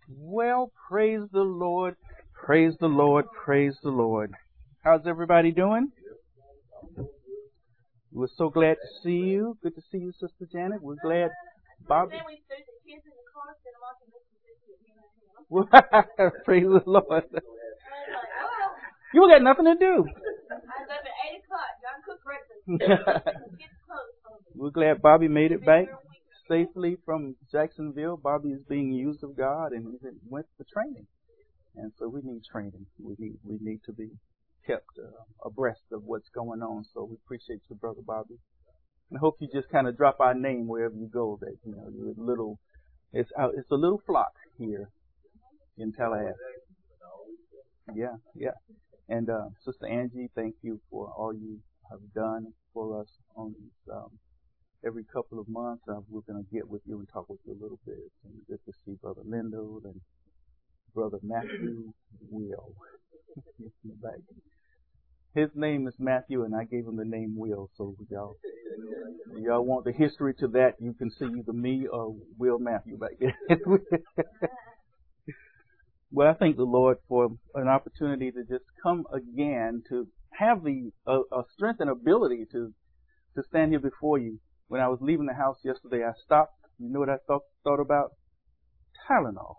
Well, praise the Lord, praise the Lord, praise the Lord. How's everybody doing? We're so glad to see you. Good to see you, Sister Janet. We're glad Bob. Praise the Lord. You got nothing to do. I was up at 8 o'clock. John cooked breakfast. We're glad Bobby made it back safely from Jacksonville. Bobby is being used of God and he went for training. And so we need training. We need to be kept abreast of what's going on. So we appreciate you, Brother Bobby. And I hope you just kind of drop our name wherever you go. That you're a little. It's a little flock here in Tallahassee. Yeah. And Sister Angie, thank you for all you have done for us on these, every couple of months. We're going to get with you and talk with you a little bit. And good to see Brother Lindo and Brother Matthew Will. His name is Matthew, and I gave him the name Will. So y'all want the history to that, you can see either me or Will Matthew back there. Well, I thank the Lord for an opportunity to just come again, to have the strength and ability to stand here before you. When I was leaving the house yesterday, I stopped. You know what I thought about? Tylenol.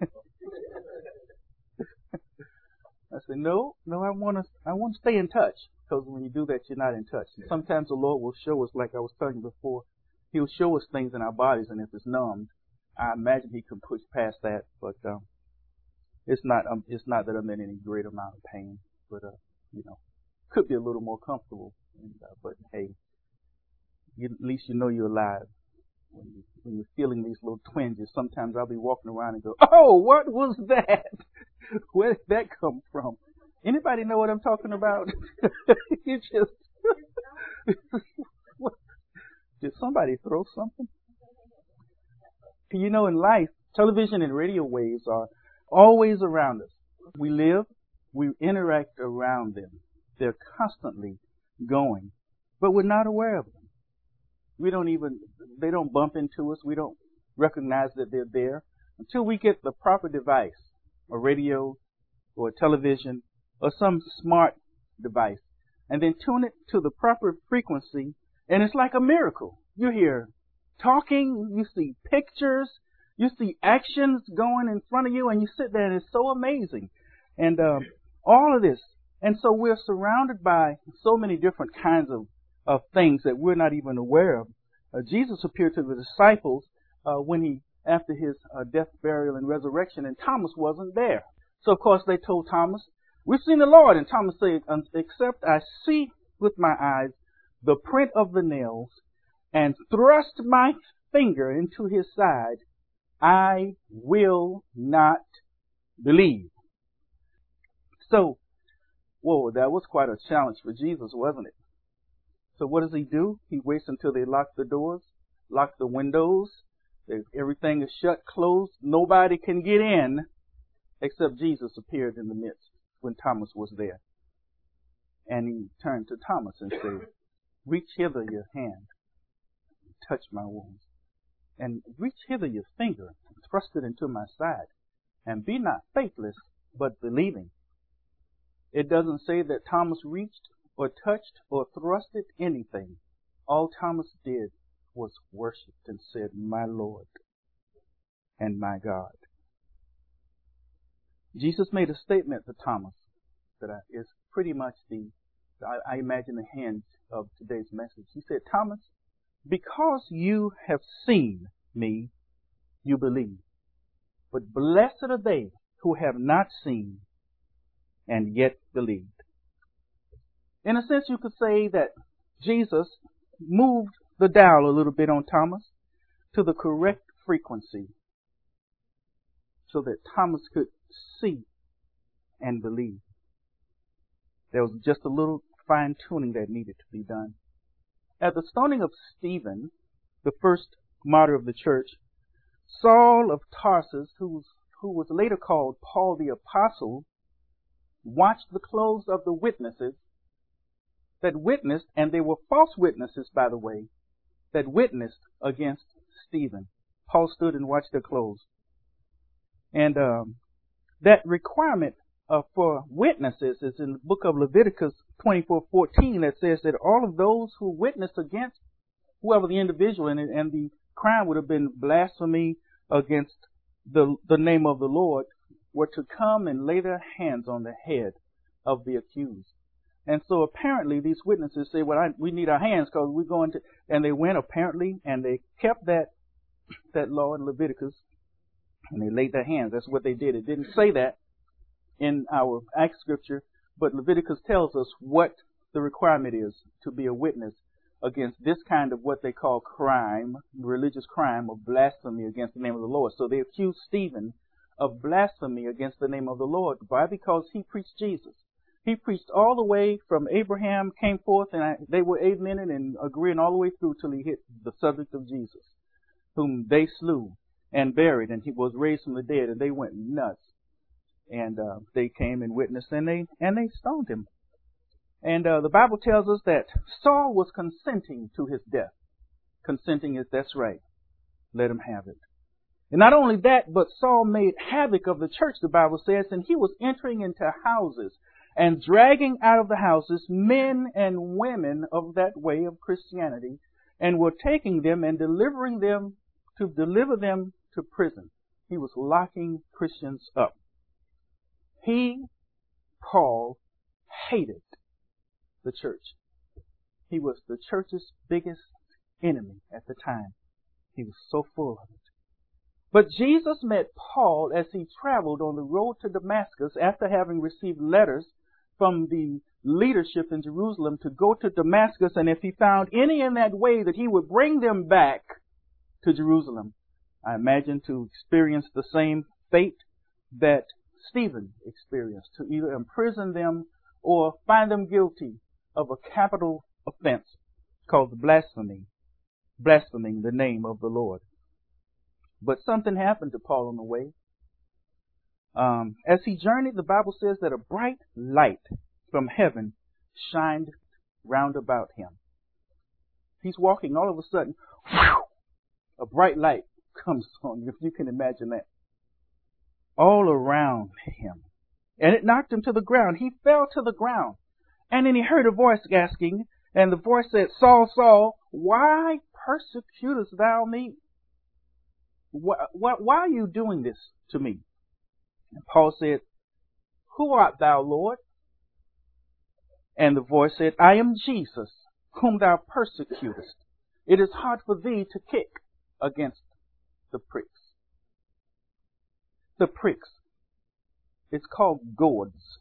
I said, no, I want to stay in touch, because when you do that, you're not in touch. And sometimes the Lord will show us, like I was telling you before, He'll show us things in our bodies, and if it's numbed, I imagine He can push past that, but it's not that I'm in any great amount of pain, but could be a little more comfortable. But hey, at least you know you're alive. When you're feeling these little twinges, sometimes I'll be walking around and go, "Oh, what was that? Where did that come from?" Anybody know what I'm talking about? You just did somebody throw something? In life, television and radio waves are always around us. We live, we interact around them. They're constantly going, but we're not aware of them. They don't bump into us. We don't recognize that they're there until we get the proper device, a radio or a television or some smart device, and then tune it to the proper frequency, and it's like a miracle. You hear talking, you see pictures, you see actions going in front of you, and you sit there, and it's so amazing. And all of this. And so we're surrounded by so many different kinds of things that we're not even aware of. Jesus appeared to the disciples after his death, burial, and resurrection, and Thomas wasn't there. So, of course, they told Thomas, "We've seen the Lord." And Thomas said, "Except I see with my eyes the print of the nails and thrust my finger into his side, I will not believe." So, whoa, that was quite a challenge for Jesus, wasn't it? So what does he do? He waits until they lock the doors, lock the windows, everything is shut, closed, nobody can get in, except Jesus appeared in the midst when Thomas was there. And he turned to Thomas and said, "Reach hither your hand, and touch my wounds, and reach hither your finger, and thrust it into my side, and be not faithless, but believing." It doesn't say that Thomas reached or touched or thrusted anything. All Thomas did was worship and said, "My Lord and my God." Jesus made a statement to Thomas that is pretty much I imagine the hinge of today's message. He said, "Thomas, because you have seen me, you believe. But blessed are they who have not seen and yet believed." In a sense, you could say that Jesus moved the dial a little bit on Thomas to the correct frequency so that Thomas could see and believe. There was just a little fine-tuning that needed to be done. At the stoning of Stephen, the first martyr of the church, Saul of Tarsus, who was later called Paul the Apostle, watched the clothes of the witnesses that witnessed, and they were false witnesses, by the way, that witnessed against Stephen. Paul stood and watched their clothes. And that requirement for witnesses is in the book of Leviticus 24:14 that says that all of those who witness against whoever the individual and the crime would have been blasphemy against the name of the Lord were to come and lay their hands on the head of the accused. And so apparently these witnesses say, well, we need our hands because we're going to, and they went apparently and they kept that law in Leviticus and they laid their hands. That's what they did. It didn't say that in our Acts scripture, but Leviticus tells us what the requirement is to be a witness against this kind of what they call crime, religious crime of blasphemy against the name of the Lord. So they accused Stephen of blasphemy against the name of the Lord. Why? Because he preached Jesus. He preached all the way from Abraham came forth, and they were amening and agreeing all the way through till he hit the subject of Jesus, whom they slew and buried, and he was raised from the dead, and they went nuts. And they came and witnessed, and they stoned him. And the Bible tells us that Saul was consenting to his death. Consenting is, that's right. Let him have it. And not only that, but Saul made havoc of the church, the Bible says, and he was entering into houses and dragging out of the houses men and women of that way of Christianity, and were taking them and delivering them to deliver them to prison. He was locking Christians up. He, Paul, hated the church. He was the church's biggest enemy at the time. He was so full of it. But Jesus met Paul as he traveled on the road to Damascus after having received letters from the leadership in Jerusalem to go to Damascus, and if he found any in that way, that he would bring them back to Jerusalem. I imagine to experience the same fate that Stephen experienced, to either imprison them or find them guilty of a capital offense called blasphemy, blaspheming the name of the Lord. But something happened to Paul on the way. As he journeyed, the Bible says that a bright light from heaven shined round about him. He's walking, all of a sudden, a bright light comes on, if you can imagine that, all around him. And it knocked him to the ground. He fell to the ground. And then he heard a voice asking, and the voice said, Saul, Saul, why persecutest thou me? Why are you doing this to me? And Paul said, who art thou, Lord? And the voice said, I am Jesus, whom thou persecutest. It is hard for thee to kick against the pricks. The pricks. It's called gourds.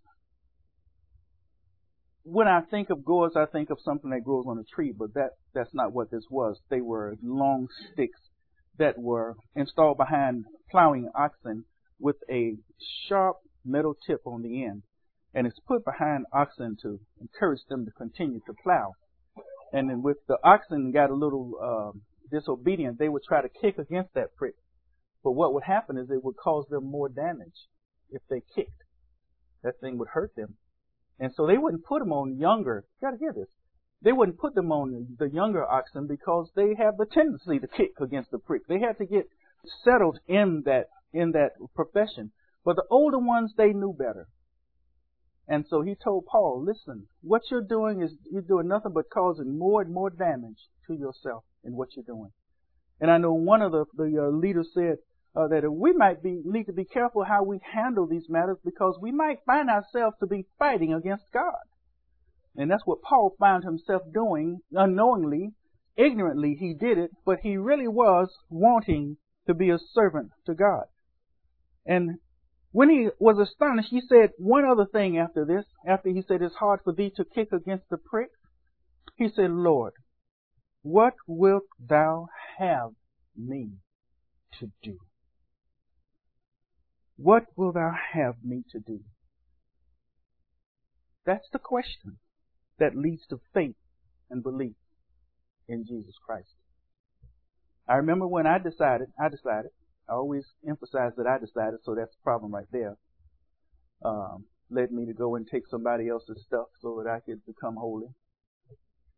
When I think of gourds, I think of something that grows on a tree, but that's not what this was. They were long sticks that were installed behind plowing oxen with a sharp metal tip on the end. And it's put behind oxen to encourage them to continue to plow. And then with the oxen got a little disobedient, they would try to kick against that prick. But what would happen is it would cause them more damage if they kicked. That thing would hurt them. And so they wouldn't put them on younger, you gotta hear this, they wouldn't put them on the younger oxen because they have the tendency to kick against the prick. They had to get settled in that profession. But the older ones, they knew better. And so he told Paul, listen, what you're doing is you're doing nothing but causing more and more damage to yourself in what you're doing. And I know one of the leaders said that we need to be careful how we handle these matters because we might find ourselves to be fighting against God. And that's what Paul found himself doing unknowingly, ignorantly he did it, but he really was wanting to be a servant to God. And when he was astonished, he said one other thing after this. After he said, it's hard for thee to kick against the prick. He said, Lord, what wilt thou have me to do? What wilt thou have me to do? That's the question that leads to faith and belief in Jesus Christ. I remember when I decided, I always emphasize that I decided, so that's the problem right there. Led me to go and take somebody else's stuff so that I could become holy.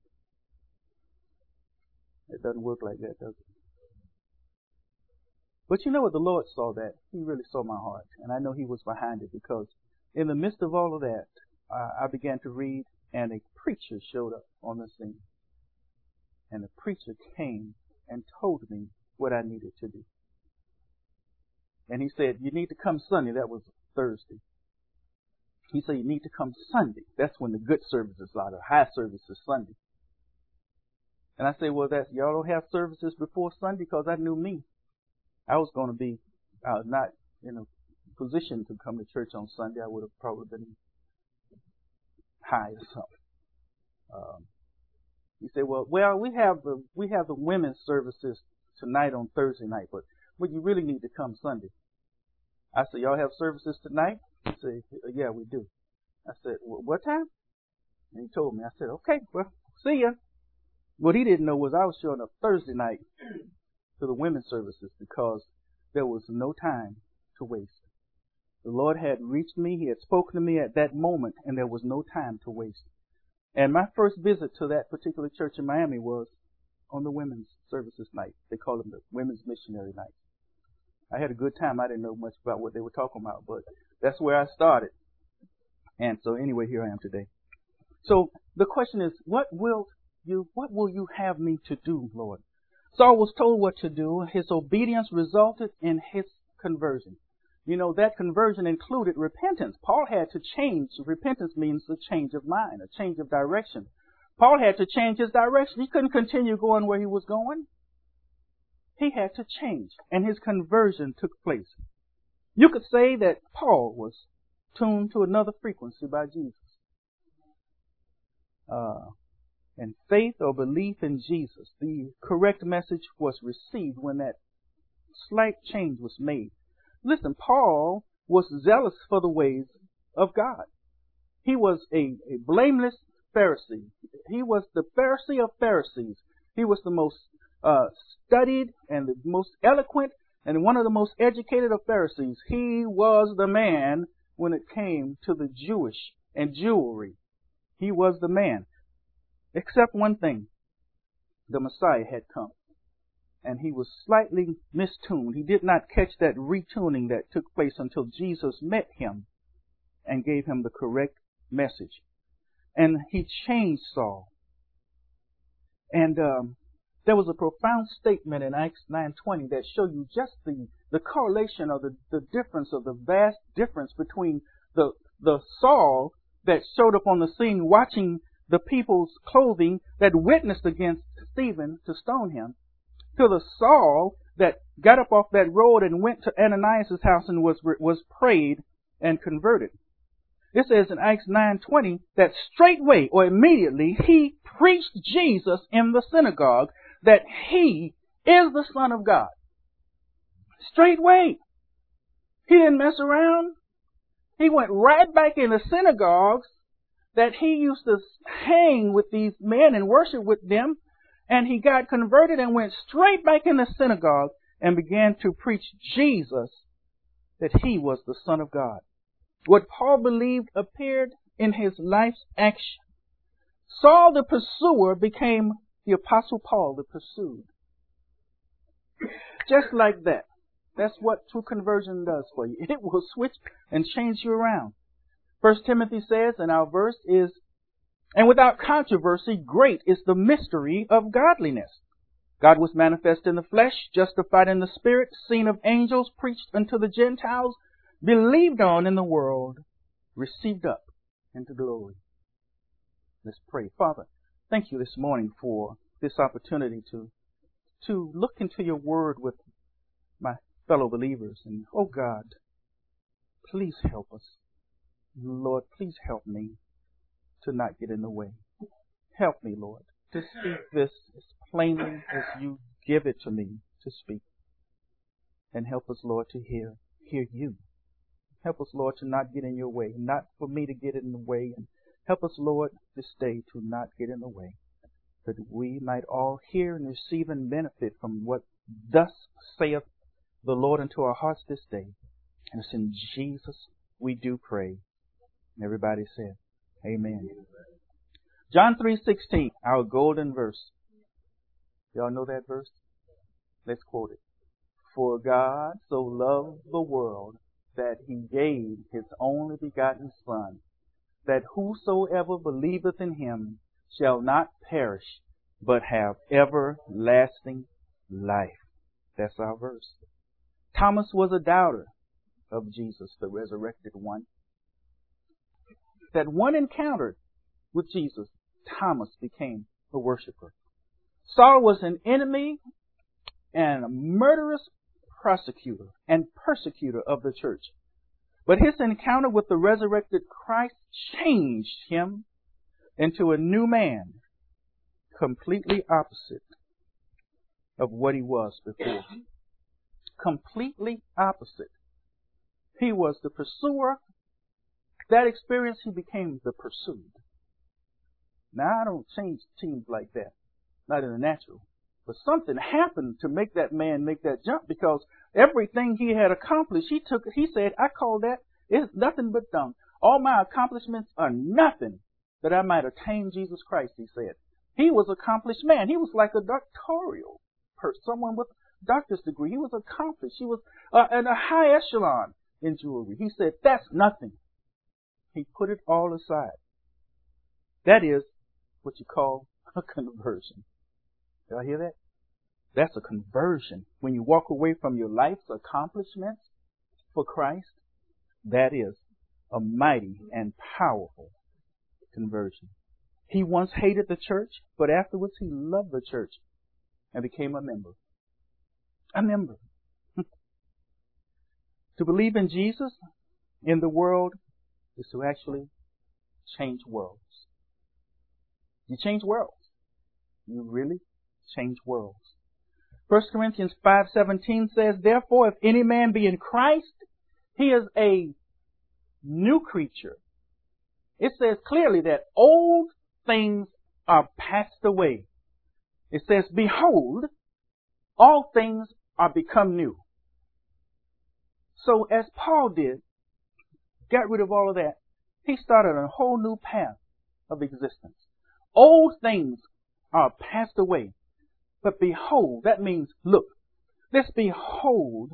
It doesn't work like that, does it? But you know what? The Lord saw that. He really saw my heart. And I know He was behind it, because in the midst of all of that, I began to read, and a preacher showed up on the scene. And the preacher came and told me what I needed to do. And he said, you need to come Sunday. That was Thursday. He said, you need to come Sunday. That's when the good services are. The high service is Sunday. And I said, well, y'all don't have services before Sunday? Because I knew me. I was going to be not in a position to come to church on Sunday. I would have probably been high or something. He said, well, we have the women's services tonight on Thursday night, but you really need to come Sunday. I said, y'all have services tonight? He said, yeah, we do. I said, well, what time? And he told me. I said, okay, well, see ya. What he didn't know was I was showing up Thursday night to the women's services, because there was no time to waste. The Lord had reached me. He had spoken to me at that moment, and there was no time to waste. And my first visit to that particular church in Miami was on the women's services night. They call them the women's missionary night. I had a good time. I didn't know much about what they were talking about, but that's where I started. And so anyway, here I am today. So the question is, what will you have me to do, Lord? Saul was told what to do. His obedience resulted in his conversion. You know, that conversion included repentance. Paul had to change. Repentance means a change of mind, a change of direction. Paul had to change his direction. He couldn't continue going where he was going. He had to change, and his conversion took place. You could say that Paul was tuned to another frequency by Jesus. And faith or belief in Jesus, the correct message was received when that slight change was made. Listen, Paul was zealous for the ways of God. He was a blameless Pharisee. He was the Pharisee of Pharisees. He was the most studied and the most eloquent and one of the most educated of Pharisees. He was the man when it came to the Jewish and jewelry. He was the man. Except one thing. The Messiah had come. And he was slightly mistuned. He did not catch that retuning that took place until Jesus met him and gave him the correct message. And he changed Saul. And there was a profound statement in Acts 9:20 that showed you just the correlation or the difference, or the vast difference between the Saul that showed up on the scene watching the people's clothing that witnessed against Stephen to stone him, to the Saul that got up off that road and went to Ananias' house and was prayed and converted. It says in Acts 9:20 that straightway or immediately he preached Jesus in the synagogue, that he is the Son of God. Straightway. He didn't mess around. He went right back in the synagogues that he used to hang with these men and worship with them. And he got converted and went straight back in the synagogue and began to preach Jesus, that he was the Son of God. What Paul believed appeared in his life's action. Saul the pursuer became the Apostle Paul the pursued. Just like that. That's what true conversion does for you. It will switch and change you around. 1 Timothy says, and our verse is, and without controversy, great is the mystery of godliness. God was manifest in the flesh, justified in the spirit, seen of angels, preached unto the Gentiles, believed on in the world, received up into glory. Let's pray. Father, thank you this morning for this opportunity to look into your word with my fellow believers. And, oh God, please help us. Lord, please help me to not get in the way. Help me, Lord, to speak this as plainly as you give it to me to speak. And help us, Lord, to hear you. Help us, Lord, to not get in your way, not for me to get in the way. And help us, Lord, this day to not get in the way, that we might all hear and receive and benefit from what thus saith the Lord unto our hearts this day. And it's in Jesus we do pray. And everybody said, amen. John 3:16, our golden verse. Y'all know that verse? Let's quote it. For God so loved the world that he gave his only begotten Son, that whosoever believeth in him shall not perish, but have everlasting life. That's our verse. Thomas was a doubter of Jesus, the resurrected one. That one encounter with Jesus, Thomas became a worshiper. Saul was an enemy and a murderous prosecutor and persecutor of the church. But his encounter with the resurrected Christ changed him into a new man, completely opposite of what he was before. Completely opposite. He was the pursuer. That experience, he became the pursued. Now, I don't change teams like that. Not in the natural. But something happened to make that man make that jump, because everything he had accomplished, he said, I call that, it's nothing but dung. All my accomplishments are nothing that I might attain Jesus Christ, he said. He was an accomplished man. He was like a doctoral person, someone with a doctor's degree. He was accomplished. He was in a high echelon in jewelry. He said, that's nothing. He put it all aside. That is what you call a conversion. Did I hear that? That's a conversion. When you walk away from your life's accomplishments for Christ, that is a mighty and powerful conversion. He once hated the church, but afterwards he loved the church and became a member. A member. To believe in Jesus in the world is to actually change worlds. You change worlds. You really change worlds. 1 Corinthians 5:17 says, therefore, if any man be in Christ, he is a new creature. It says clearly that old things are passed away. It says, behold, all things are become new. So as Paul did, got rid of all of that, he started a whole new path of existence. Old things are passed away. But behold, that means look. This behold,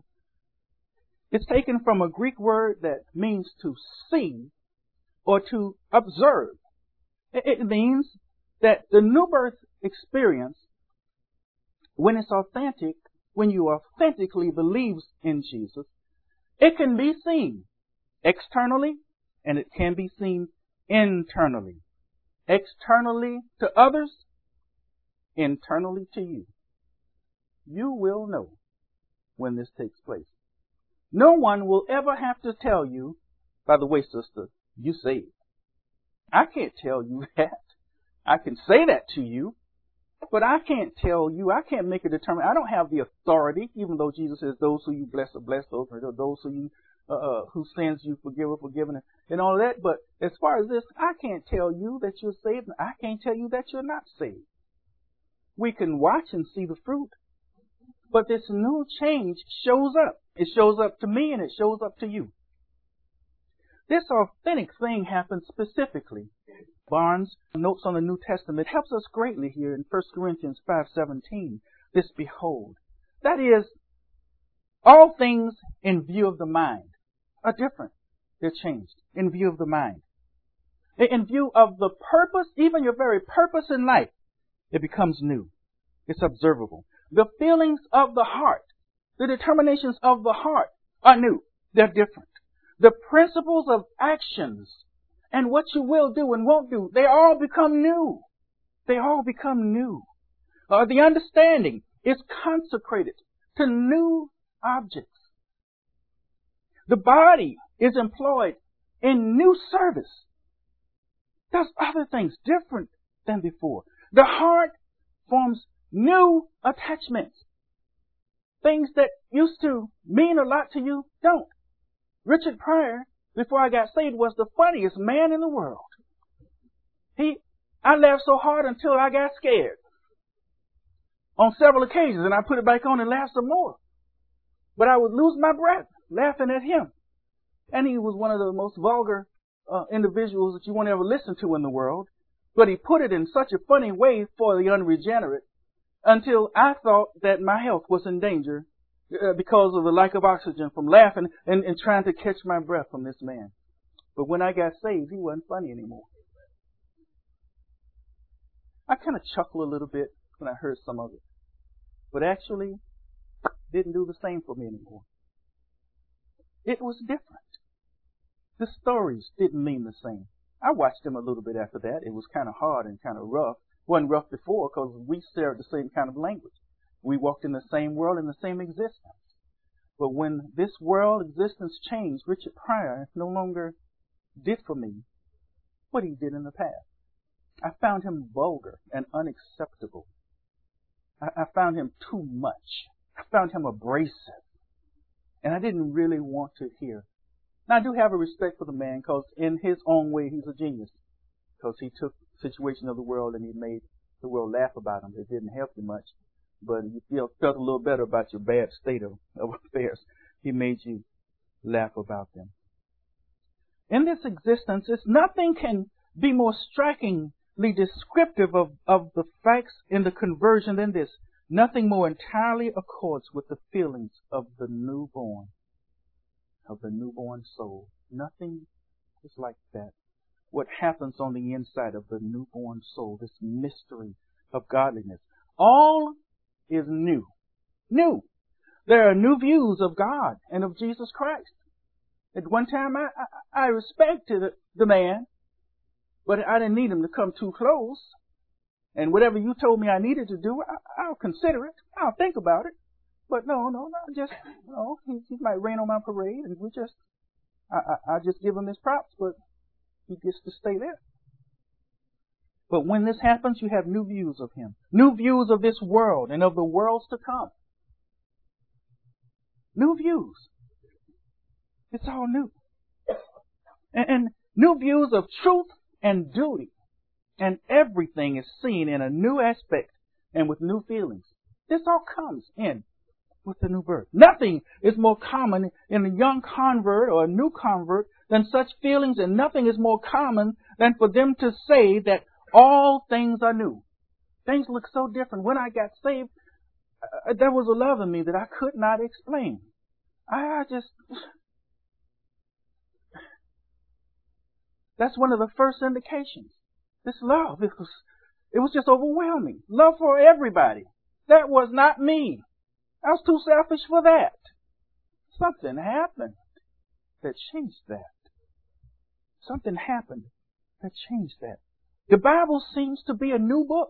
it's taken from a Greek word that means to see or to observe. It means that the new birth experience, when it's authentic, when you authentically believe in Jesus, it can be seen externally and it can be seen internally. Externally to others, internally to you. You will know when this takes place. No one will ever have to tell you, by the way, sister, you saved. I can't tell you that. I can say that to you, but I can't tell you. I can't make a determination. I don't have the authority, even though Jesus says those who you bless are blessed, those who you whose sins you forgive are forgiven, and all that. But as far as this, I can't tell you that you're saved, and I can't tell you that you're not saved. We can watch and see the fruit, but this new change shows up. It shows up to me and it shows up to you. This authentic thing happens specifically. Barnes' notes on the New Testament helps us greatly here in 1 Corinthians 5:17. This behold. That is, all things in view of the mind are different. They're changed in view of the mind. In view of the purpose, even your very purpose in life, it becomes new. It's observable. The feelings of the heart, the determinations of the heart are new. They're different. The principles of actions and what you will do and won't do, they all become new. They all become new. The understanding is consecrated to new objects. The body is employed in new service. Does other things different than before. The heart forms new attachments. Things that used to mean a lot to you don't. Richard Pryor, before I got saved, was the funniest man in the world. I laughed so hard until I got scared. On several occasions, and I put it back on and laughed some more. But I would lose my breath laughing at him. And he was one of the most vulgar individuals that you won't ever listen to in the world. But he put it in such a funny way for the unregenerate until I thought that my health was in danger because of the lack of oxygen from laughing and trying to catch my breath from this man. But when I got saved, he wasn't funny anymore. I kind of chuckled a little bit when I heard some of it, but actually didn't do the same for me anymore. It was different. The stories didn't mean the same. I watched them a little bit after that. It was kind of hard and kind of rough. It wasn't rough before because we shared the same kind of language. We walked in the same world, in the same existence. But when this world existence changed, Richard Pryor no longer did for me what he did in the past. I found him vulgar and unacceptable. I found him too much. I found him abrasive. And I didn't really want to hear. Now, I do have a respect for the man because in his own way, he's a genius. Because he took the situation of the world and he made the world laugh about him. It didn't help you much. But you felt a little better about your bad state of affairs. He made you laugh about them. In this existence, nothing can be more strikingly descriptive of the facts in the conversion than this. Nothing more entirely accords with the feelings of the newborn soul. Nothing is like that. What happens on the inside of the newborn soul, this mystery of godliness. All is new. New. There are new views of God and of Jesus Christ. At one time, I respected the man, but I didn't need him to come too close. And whatever you told me I needed to do, I'll consider it. I'll think about it. But no, he might rain on my parade, and I just give him his props, but he gets to stay there. But when this happens, you have new views of him. New views of this world and of the worlds to come. New views. It's all new. And new views of truth and duty. And everything is seen in a new aspect and with new feelings. This all comes in with the new birth. Nothing is more common in a young convert or a new convert than such feelings, and nothing is more common than for them to say that all things are new. Things look so different. When I got saved, there was a love in me that I could not explain. That's one of the first indications. This love, it was just overwhelming. Love for everybody. That was not me. I was too selfish for that. Something happened that changed that. Something happened that changed that. The Bible seems to be a new book.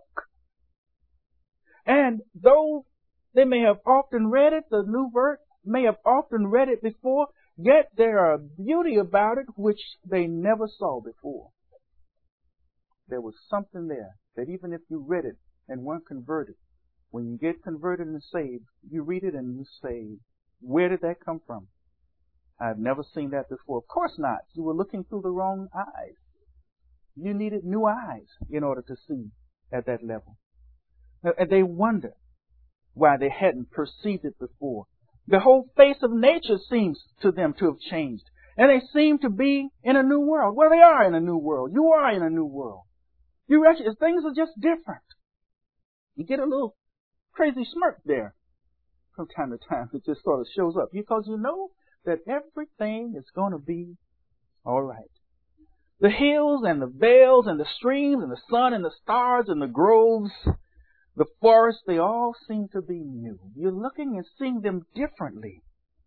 And though they may have often read it, the new birth may have often read it before, yet there are beauty about it which they never saw before. There was something there that even if you read it and weren't converted, when you get converted and saved, you read it and you say, where did that come from? I've never seen that before. Of course not. You were looking through the wrong eyes. You needed new eyes in order to see at that level. And they wonder why they hadn't perceived it before. The whole face of nature seems to them to have changed. And they seem to be in a new world. Well, they are in a new world. You are in a new world. Things are just different. You get a little crazy smirk there from time to time. It just sort of shows up. Because you know that everything is going to be all right. The hills and the vales and the streams and the sun and the stars and the groves, the forests, they all seem to be new. You're looking and seeing them differently.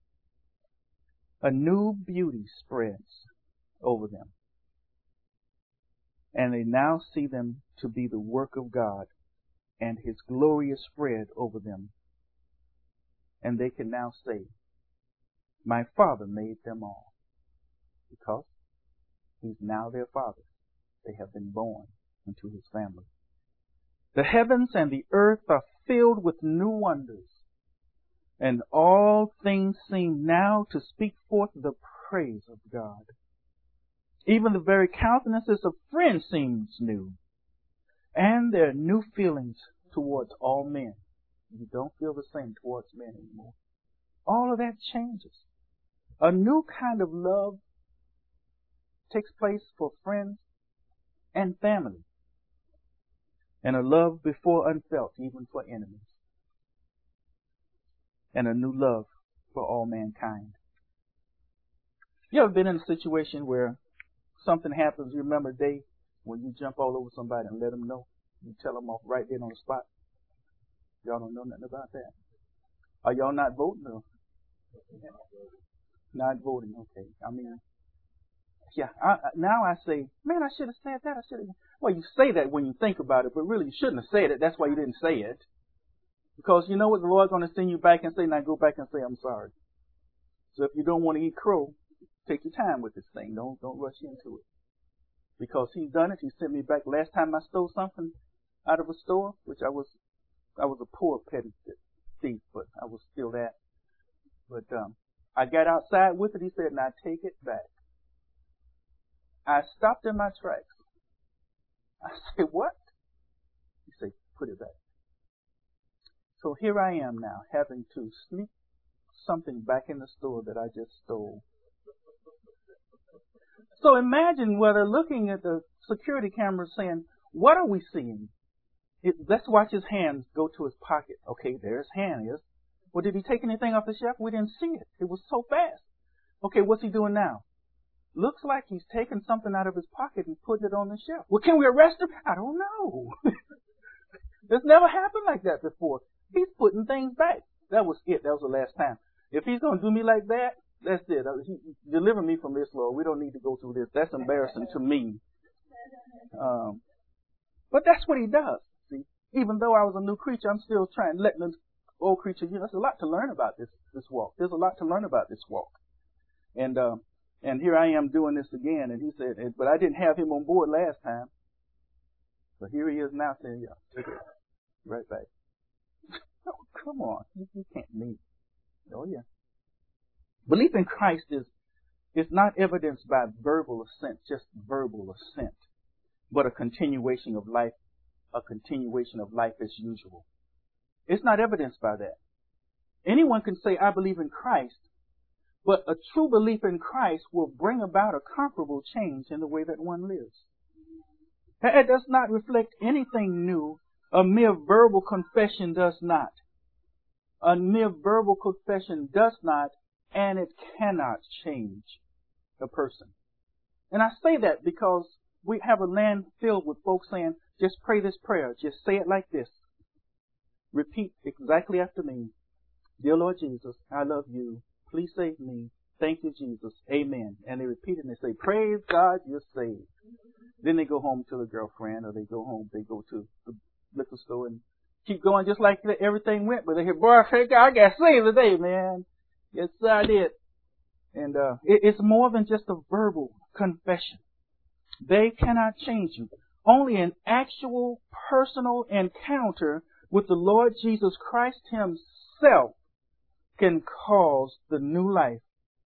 A new beauty spreads over them. And they now see them to be the work of God and His glorious spread over them. And they can now say, my Father made them all. Because He's now their Father. They have been born into His family. The heavens and the earth are filled with new wonders, and all things seem now to speak forth the praise of God. Even the very countenances of friends seems new, and there are new feelings towards all men. You don't feel the same towards men anymore. All of that changes. A new kind of love takes place for friends and family, and a love before unfelt even for enemies. and a new love for all mankind. You ever been in a situation where something happens, you remember a day when you jump all over somebody and let them know? You tell them off right then on the spot. Y'all don't know nothing about that. Are y'all not voting? Or? Not voting, okay. I mean, yeah, now I say, man, I should have said that. Well, you say that when you think about it, but really you shouldn't have said it. That's why you didn't say it. Because you know what? The Lord's going to send you back and say, now go back and say, I'm sorry. So if you don't want to eat crow, take your time with this thing. Don't rush into it. Because He's done it. He sent me back. Last time I stole something out of a store, which I was a poor petty thief, but I was still that. But I got outside with it. He said, now take it back. I stopped in my tracks. I said, what? He said, put it back. So here I am now, having to sneak something back in the store that I just stole. So imagine whether looking at the security camera saying, what are we seeing? Let's watch his hands go to his pocket. Okay, there his hand is. Well, did he take anything off the shelf? We didn't see it. It was so fast. Okay, what's he doing now? Looks like he's taking something out of his pocket and putting it on the shelf. Well, can we arrest him? I don't know. It's never happened like that before. He's putting things back. That was it. That was the last time. If he's going to do me like that, that's it. Deliver me from this, Lord. We don't need to go through this. That's embarrassing to me. But that's what He does. See, even though I was a new creature, I'm still letting the old creature, there's a lot to learn about this walk. There's a lot to learn about this walk. And here I am doing this again. And He said, but I didn't have him on board last time. So here he is now saying, yeah, take it right back. Oh, come on. You can't mean it. Oh, yeah. Belief in Christ is not evidenced by verbal assent, just verbal assent, but a continuation of life as usual. It's not evidenced by that. Anyone can say, I believe in Christ, but a true belief in Christ will bring about a comparable change in the way that one lives. It does not reflect anything new. A mere verbal confession does not. A mere verbal confession does not, and it cannot change a person. And I say that because we have a land filled with folks saying, just pray this prayer. Just say it like this. Repeat exactly after me. Dear Lord Jesus, I love you. Please save me. Thank you, Jesus. Amen. And they repeat it and they say, praise God, you're saved. Then they go home to the girlfriend, or they go to the liquor store and keep going just like everything went. But they hear, boy, I got saved today, man. Yes, I did. And it's more than just a verbal confession. They cannot change you. Only an actual personal encounter with the Lord Jesus Christ Himself can cause the new life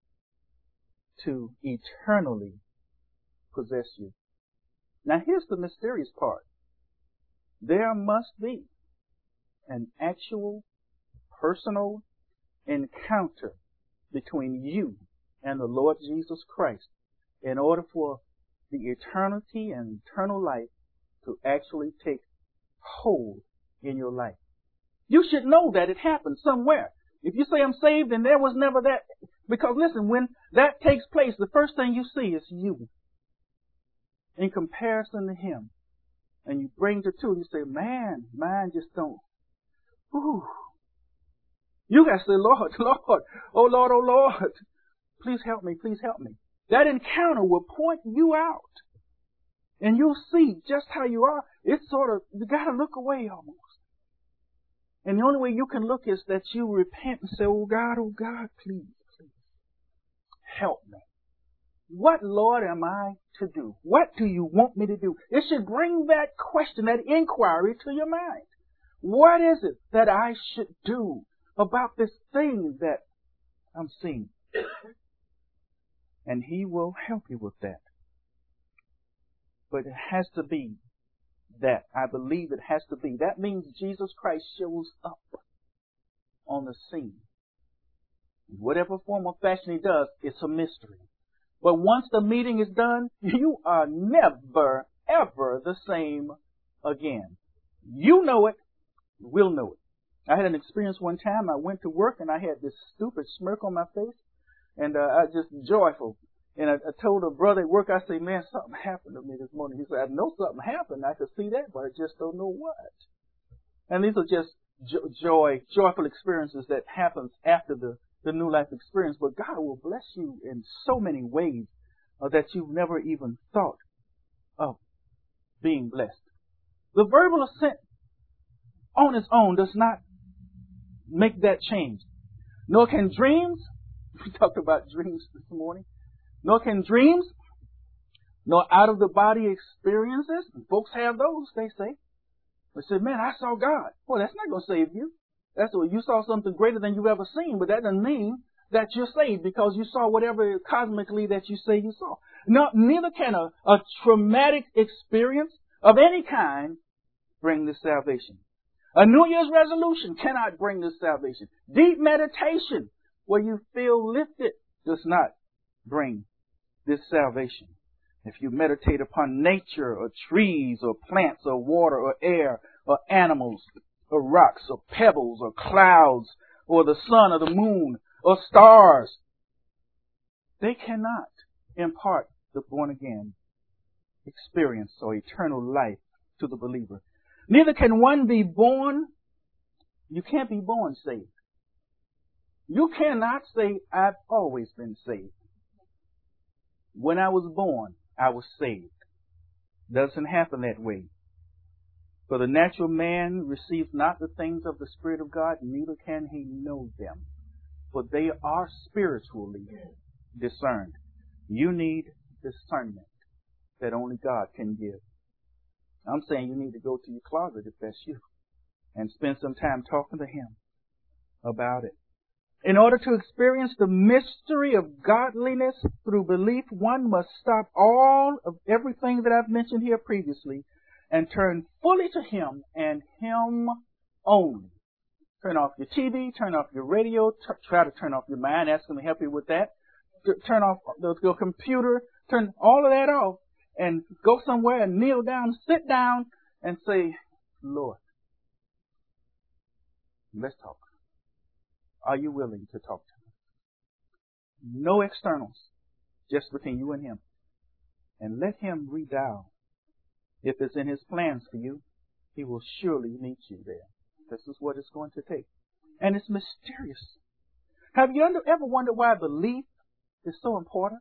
to eternally possess you. Now here's the mysterious part. There must be an actual personal encounter between you and the Lord Jesus Christ in order for the eternity and eternal life to actually take hold in your life. You should know that it happened somewhere. If you say I'm saved and there was never that, because listen, when that takes place, the first thing you see is you in comparison to Him. And you bring the two and you say, man, mine just don't. Whew. You got to say, Lord, oh Lord, please help me, please help me. That encounter will point you out. And you'll see just how you are. It's sort of, you got to look away almost. And the only way you can look is that you repent and say, oh God, please help me. What, Lord, am I to do? What do you want me to do? It should bring that question, that inquiry to your mind. What is it that I should do about this thing that I'm seeing? And He will help you with that. But it has to be that. I believe it has to be. That means Jesus Christ shows up on the scene. In whatever form or fashion He does, it's a mystery. But once the meeting is done, you are never, ever the same again. You know it. We'll know it. I had an experience one time. I went to work and I had this stupid smirk on my face, and I was just joyful. And I told a brother at work, I said, man, something happened to me this morning. He said, I know something happened. I could see that, but I just don't know what. And these are just joyful experiences that happens after the new life experience. But God will bless you in so many ways that you've never even thought of being blessed. The verbal assent on its own does not make that change. Nor can dreams, we talked about dreams this morning, nor can dreams, nor out-of-the-body experiences, folks have those, they say. They say, man, I saw God. Well, that's not going to save you. That's what you saw something greater than you've ever seen, but that doesn't mean that you're saved because you saw whatever cosmically that you say you saw. No, neither can a traumatic experience of any kind bring this salvation. A New Year's resolution cannot bring this salvation. Deep meditation where you feel lifted does not bring this salvation. If you meditate upon nature or trees or plants or water or air or animals or rocks or pebbles or clouds or the sun or the moon or stars, they cannot impart the born again experience or eternal life to the believer. Neither can one be born. You can't be born saved. You cannot say, I've always been saved. When I was born, I was saved. Doesn't happen that way. For the natural man receives not the things of the Spirit of God, neither can he know them. For they are spiritually discerned. You need discernment that only God can give. I'm saying you need to go to your closet if that's you and spend some time talking to Him about it. In order to experience the mystery of godliness through belief, one must stop all of everything that I've mentioned here previously and turn fully to Him and Him only. Turn off your TV, turn off your radio, try to turn off your mind, ask Him to help you with that. Turn off your computer, turn all of that off and go somewhere and kneel down, sit down and say, Lord, let's talk. Are you willing to talk to Him? No externals, just between you and Him. And let Him redial. If it's in His plans for you, He will surely meet you there. This is what it's going to take. And it's mysterious. Have you ever wondered why belief is so important?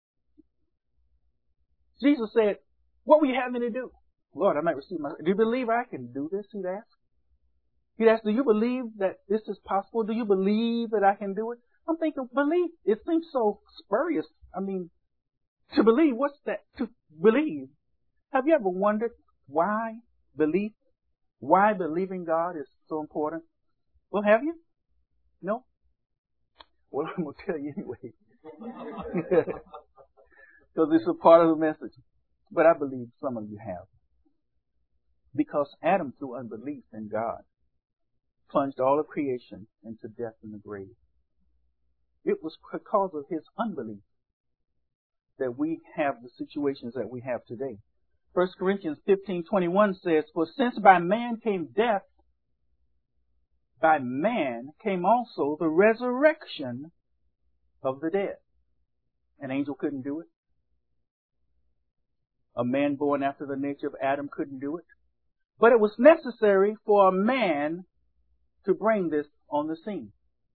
Jesus said, what will you have me to do? Lord, I might receive my... Do you believe I can do this? He'd ask. He'd ask, do you believe that this is possible? Do you believe that I can do it? I'm thinking, believe. It seems so spurious. I mean, to believe, what's that? To believe. Have you ever wondered why belief, why believing God is so important? Well, have you? No? Well, I'm going to tell you anyway. Because it's a part of the message. But I believe some of you have. Because Adam, through unbelief in God, plunged all of creation into death and the grave. It was because of his unbelief that we have the situations that we have today. 1 Corinthians 15:21 says, for since by man came death, by man came also the resurrection of the dead. An angel couldn't do it. A man born after the nature of Adam couldn't do it. But it was necessary for a man to bring this on the scene.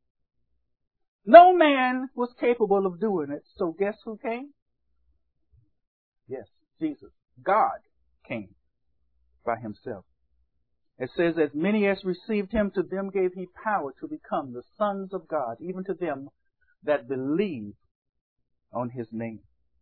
No man was capable of doing it, so guess who came? Yes, Jesus. God came by Himself. It says, as many as received Him, to them gave He power to become the sons of God, even to them that believe on His name.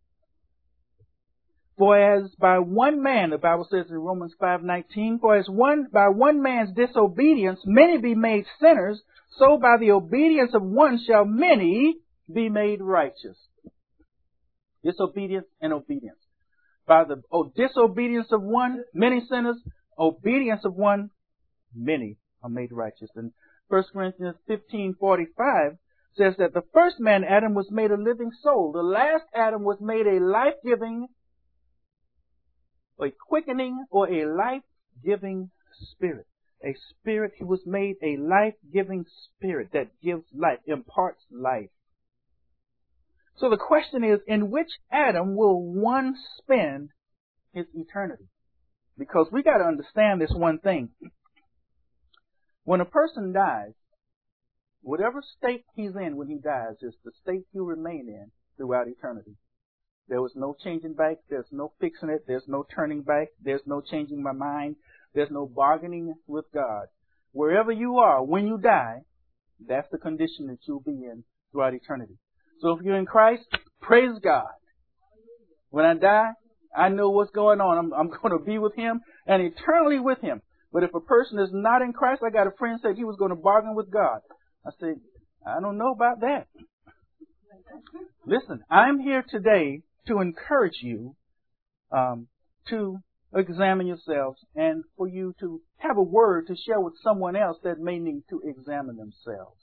For as by one man, the Bible says in Romans 5:19, for as by one man's disobedience many be made sinners, so by the obedience of one shall many be made righteous. Disobedience and obedience. By the disobedience of one, many sinners. Obedience of one, many are made righteous. And 1 Corinthians 15:45 says that the first man, Adam, was made a living soul. The last Adam was made a life-giving, a quickening, or a life-giving spirit. A spirit. He was made a life-giving spirit that gives life, imparts life. So the question is, in which Adam will one spend his eternity? Because we got to understand this one thing. When a person dies, whatever state he's in when he dies is the state he'll remain in throughout eternity. There was no changing back. There's no fixing it. There's no turning back. There's no changing my mind. There's no bargaining with God. Wherever you are, when you die, that's the condition that you'll be in throughout eternity. So if you're in Christ, praise God. When I die, I know what's going on. I'm going to be with Him and eternally with Him. But if a person is not in Christ, I got a friend said he was going to bargain with God. I said, I don't know about that. Listen, I'm here today to encourage you to examine yourselves and for you to have a word to share with someone else that may need to examine themselves.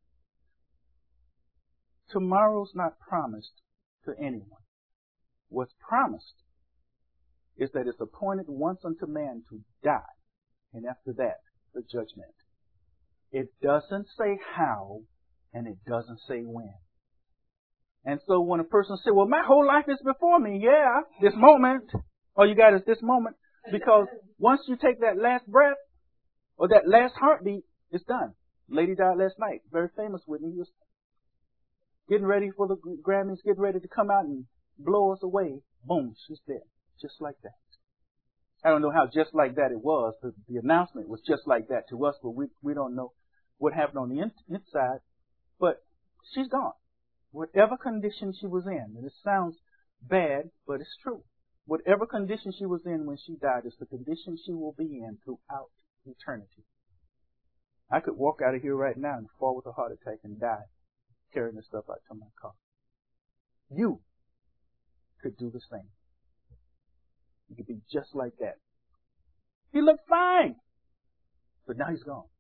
Tomorrow's not promised to anyone. What's promised is that it's appointed once unto man to die, and after that, the judgment. It doesn't say how, and it doesn't say when. And so when a person says, well, my whole life is before me, yeah, this moment, all you got is this moment, because once you take that last breath, or that last heartbeat, it's done. Lady died last night, very famous Whitney Houston. Getting ready for the Grammys, getting ready to come out and blow us away. Boom, she's dead. Just like that. I don't know how just like that it was. The announcement was just like that to us, but we don't know what happened on the inside. But she's gone. Whatever condition she was in, and it sounds bad, but it's true. Whatever condition she was in when she died is the condition she will be in throughout eternity. I could walk out of here right now and fall with a heart attack and die carrying this stuff out to my car. You could do the same. You could be just like that. He looked fine, but now he's gone.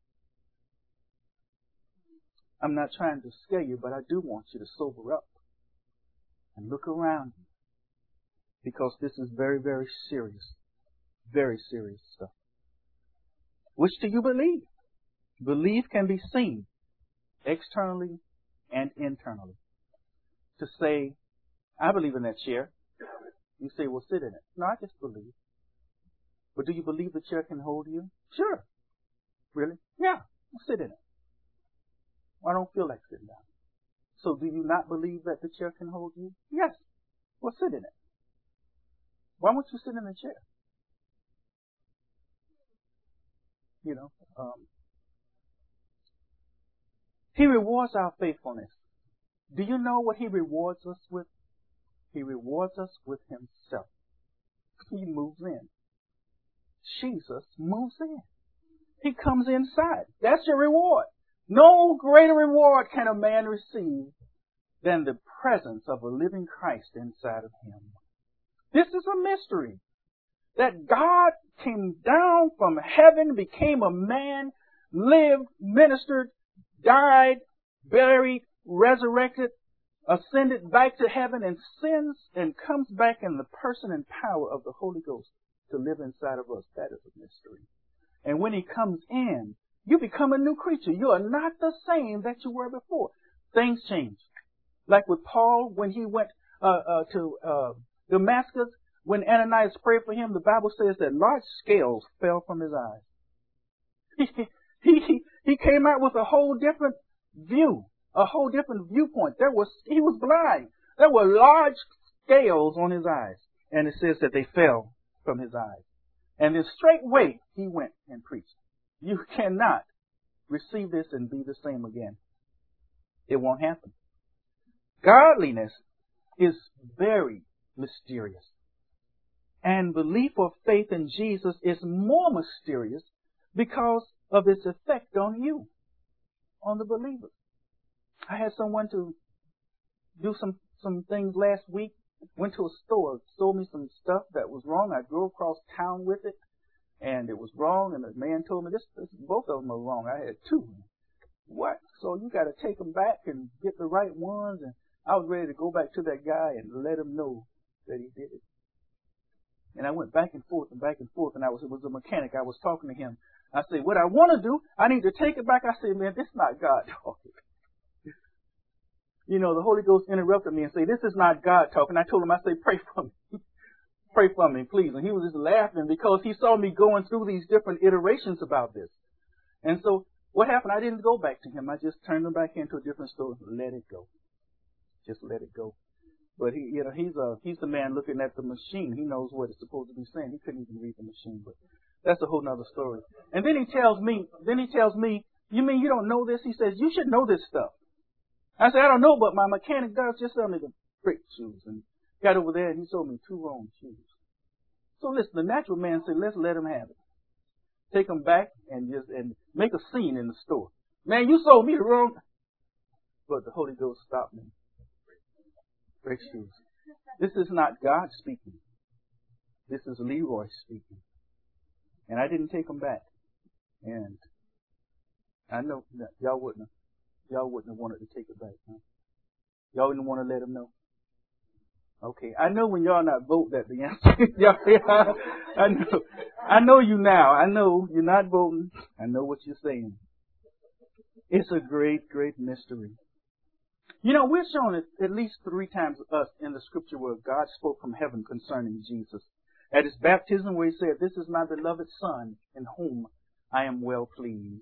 I'm not trying to scare you, but I do want you to sober up and look around you, because this is very, very serious stuff. Which do you believe? Belief can be seen externally and internally. To say, I believe in that chair. You say, well, sit in it. No, I just believe. But do you believe the chair can hold you? Sure. Really? Yeah, I'll sit in it. I don't feel like sitting down. So do you not believe that the chair can hold you? Yes. Well, sit in it. Why won't you sit in the chair? He rewards our faithfulness. Do you know what He rewards us with? He rewards us with Himself. He moves in. Jesus moves in. He comes inside. That's your reward. No greater reward can a man receive than the presence of a living Christ inside of him. This is a mystery. That God came down from heaven, became a man, lived, ministered, died, buried, resurrected, ascended back to heaven, and sins and comes back in the person and power of the Holy Ghost to live inside of us. That is a mystery. And when He comes in, you become a new creature. You are not the same that you were before. Things change. Like with Paul, when he went to Damascus, when Ananias prayed for him, the Bible says that large scales fell from his eyes. He came out with a whole different view, a whole different viewpoint. He was blind. There were large scales on his eyes. And it says that they fell from his eyes. And then straightway he went and preached. You cannot receive this and be the same again. It won't happen. Godliness is very mysterious. And belief or faith in Jesus is more mysterious because of its effect on you, on the believer. I had someone to do some things last week. Went to a store, sold me some stuff that was wrong. I drove across town with it, and it was wrong. And the man told me, both of them are wrong. I had two. What? So you got to take them back and get the right ones. And I was ready to go back to that guy and let him know that he did it. And I went back and forth, and it was a mechanic. I was talking to him. I say, what I want to do, I need to take it back. I say, man, this is not God talking. You know, the Holy Ghost interrupted me and said, this is not God talking. I told him, I say, pray for me. Pray for me, please. And he was just laughing because he saw me going through these different iterations about this. And so what happened? I didn't go back to him. I just turned him back into a different store. Let it go. Just let it go. But he, you know, he's the man looking at the machine. He knows what it's supposed to be saying. He couldn't even read the machine, but that's a whole nother story. And then he tells me, you mean you don't know this? He says, you should know this stuff. I said, I don't know, but my mechanic does. Just sell me the brake shoes. And got over there and he sold me 2 wrong shoes. So listen, the natural man said, let's let him have it. Take them back and make a scene in the store. Man, you sold me the wrong. But the Holy Ghost stopped me. Brake shoes. This is not God speaking. This is Leroy speaking. And I didn't take them back. And I know that y'all wouldn't have wanted to take it back. Huh? Y'all didn't want to let him know. Okay, I know when y'all not vote that the answer. I know you now. I know you're not voting. I know what you're saying. It's a great, great mystery. You know, we're shown at least 3 times us in the scripture where God spoke from heaven concerning Jesus. At his baptism where he said, this is my beloved Son in whom I am well pleased.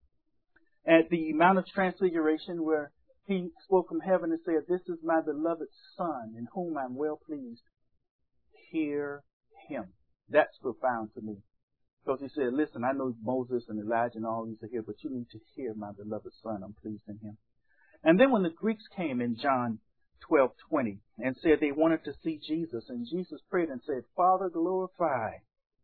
At the Mount of Transfiguration where he spoke from heaven and said, this is my beloved Son in whom I am well pleased. Hear him. That's profound to me. Because he said, listen, I know Moses and Elijah and all these are here, but you need to hear my beloved Son. I'm pleased in him. And then when the Greeks came in John 12:20 and said they wanted to see Jesus, and Jesus prayed and said, Father, glorify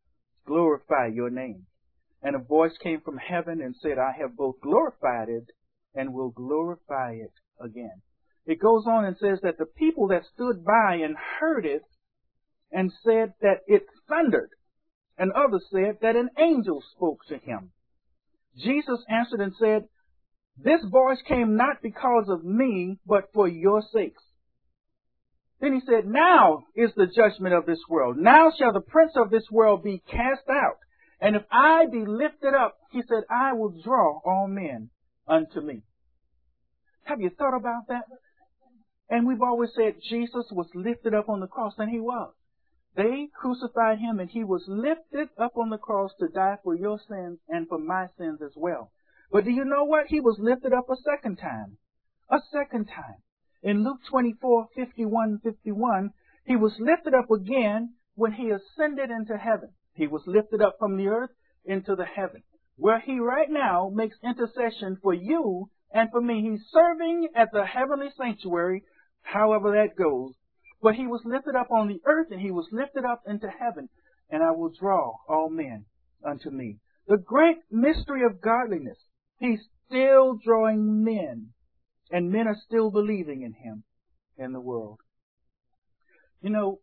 your name. And a voice came from heaven and said, I have both glorified it and will glorify it again. It goes on and says that the people that stood by and heard it and said that it thundered, and others said that an angel spoke to him. Jesus answered and said, this voice came not because of me, but for your sakes. Then he said, now is the judgment of this world. Now shall the prince of this world be cast out. And if I be lifted up, he said, I will draw all men unto me. Have you thought about that? And we've always said Jesus was lifted up on the cross, and he was. They crucified him, and he was lifted up on the cross to die for your sins and for my sins as well. But do you know what? He was lifted up a second time. A second time. In Luke 24:51, he was lifted up again when he ascended into heaven. He was lifted up from the earth into the heaven, where he right now makes intercession for you and for me. He's serving at the heavenly sanctuary, however that goes. But he was lifted up on the earth and he was lifted up into heaven. And I will draw all men unto me. The great mystery of godliness. He's still drawing men. And men are still believing in him in the world. You know,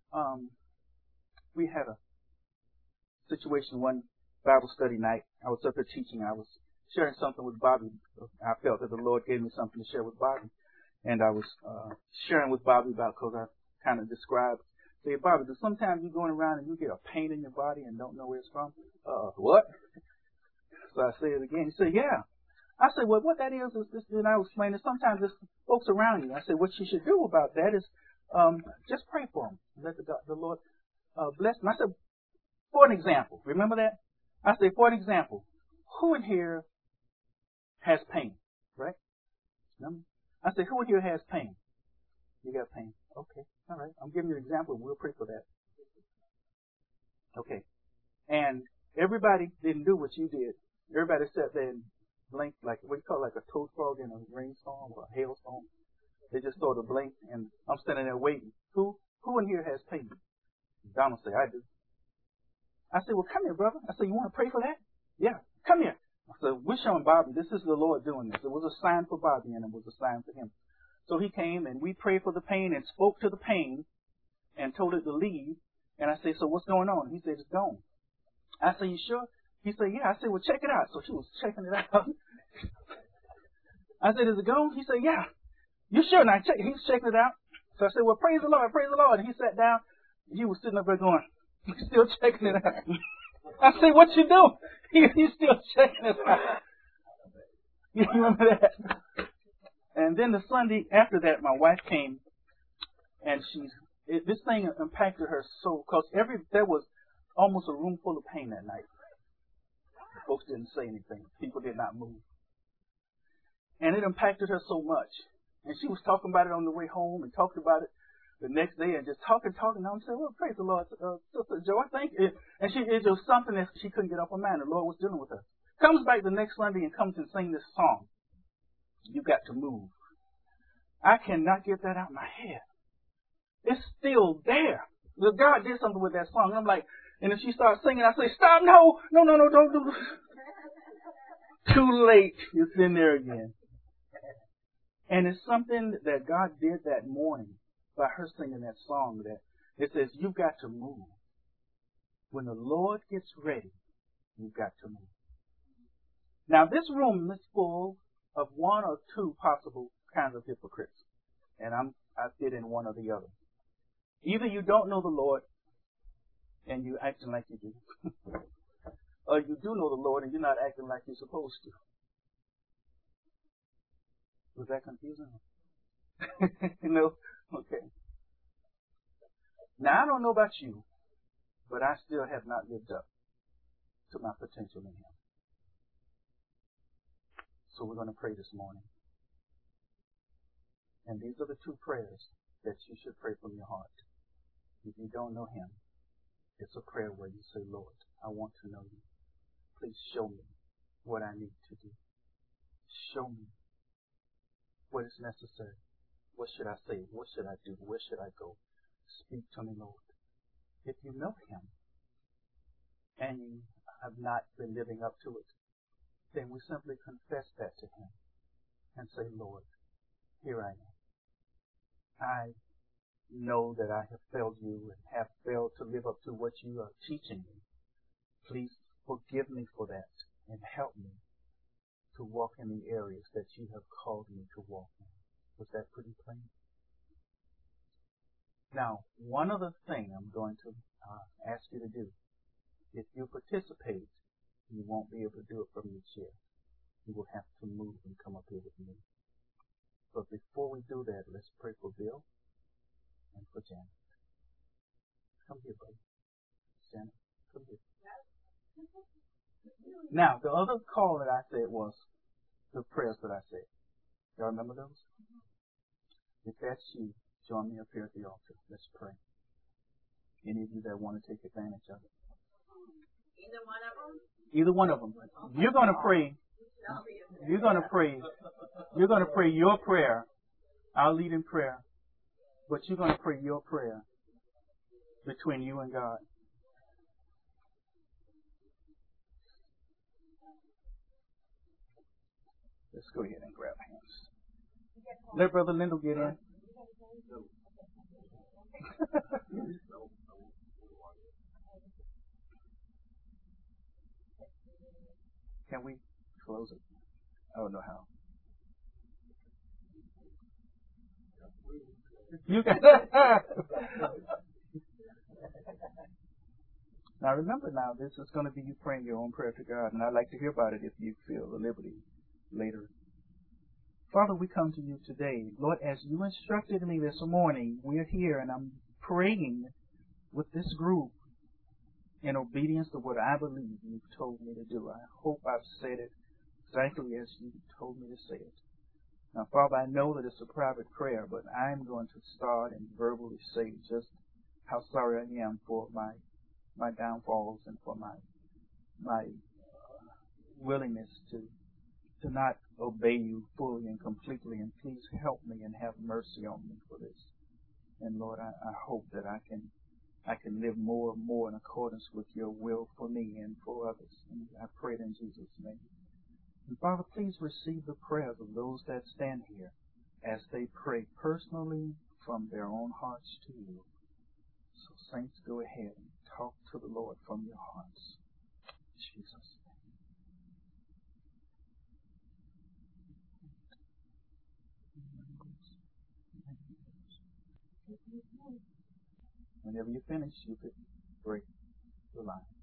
we had a situation one Bible study night. I was up there teaching. I was sharing something with Bobby. I felt that the Lord gave me something to share with Bobby. And I was sharing with Bobby about, because I kind of described, say, Bobby, do sometimes you're going around and you get a pain in your body and don't know where it's from? What? So I say it again. He said, yeah. I said, well, what that is this, and I was explaining, sometimes it's folks around you. I said, what you should do about that is just pray for them. Let the Lord bless them. I said, for an example, remember that? I said, for an example, who in here has pain, right? Remember? I said, who in here has pain? You got pain. Okay, all right. I'm giving you an example, and we'll pray for that. Okay. And everybody didn't do what you did. Everybody sat there and blinked like, what do you call it, like a toad frog in a rainstorm or a hailstorm. They just sort of blinked, and I'm standing there waiting. Who in here has pain? Donald said, I do. I said, well, come here, brother. I said, you want to pray for that? Yeah, come here. I said, we're showing Bobby. This is the Lord doing this. It was a sign for Bobby, and it was a sign for him. So he came, and we prayed for the pain and spoke to the pain and told it to leave. And I said, so what's going on? He said, it's gone. I said, you sure? He said, yeah. I said, well, check it out. So she was checking it out. I said, is it gone? He said, yeah. You sure? And I checked. He was checking it out. So I said, well, praise the Lord, praise the Lord. And he sat down. He was sitting up there going, still checking it out. I said, what you doing? He's still shaking his head. You remember that? And then the Sunday after that, my wife came, and this thing impacted her so, because there was almost a room full of pain that night. Folks didn't say anything. People did not move. And it impacted her so much. And she was talking about it on the way home and talked about it the next day and just talking. And I said, well, praise the Lord, Sister Joe, I think it. And it was something that she couldn't get off her mind. The Lord was dealing with her. Comes back the next Sunday and comes and sings this song. You got to move. I cannot get that out of my head. It's still there. God did something with that song. I'm like, and if she starts singing, I say, stop, no, don't do this. Too late. It's in there again. And it's something that God did that morning by her singing that song, that it says, you've got to move. When the Lord gets ready, you've got to move. Now, this room is full of one or two possible kinds of hypocrites. And I fit in one or the other. Either you don't know the Lord and you're acting like you do. Or you do know the Lord and you're not acting like you're supposed to. Was that confusing? No? Okay. Now, I don't know about you, but I still have not lived up to my potential in Him. So we're going to pray this morning. And these are the two prayers that you should pray from your heart. If you don't know Him, it's a prayer where you say, Lord, I want to know you. Please show me what I need to do. Show me what is necessary. What should I say? What should I do? Where should I go? Speak to me, Lord. If you know Him and you have not been living up to it, then we simply confess that to Him and say, Lord, here I am. I know that I have failed you and have failed to live up to what you are teaching me. Please forgive me for that and help me to walk in the areas that you have called me to walk in. Was that pretty plain? Now, one other thing I'm going to ask you to do. If you participate, you won't be able to do it from your chair. You will have to move and come up here with me. But before we do that, let's pray for Bill and for Janet. Come here, buddy. Janet, come here. Now, the other call that I said was the prayers that I said. Y'all remember those? If that's you, join me up here at the altar. Let's pray. Any of you that want to take advantage of it. Either one of them? Either one of them. You're going to pray. You're going to pray. You're going to pray your prayer. I'll lead in prayer. But you're going to pray your prayer between you and God. Let's go ahead and grab hands. Let Brother Lindell get in. Can we close it? I don't know how. You can. Now remember, this is going to be you praying your own prayer to God, and I'd like to hear about it if you feel the liberty later. Father, we come to you today. Lord, as you instructed me this morning, we're here, and I'm praying with this group in obedience to what I believe you've told me to do. I hope I've said it exactly as you told me to say it. Now, Father, I know that it's a private prayer, but I'm going to start and verbally say just how sorry I am for my downfalls and for my willingness to not obey you fully and completely. And please help me and have mercy on me for this. And Lord, I hope that I can live more and more in accordance with your will for me and for others. And I pray it in Jesus' name. And Father, please receive the prayers of those that stand here as they pray personally from their own hearts to you. So saints, go ahead and talk to the Lord from your hearts. Jesus. Whenever you finish, you could break the line.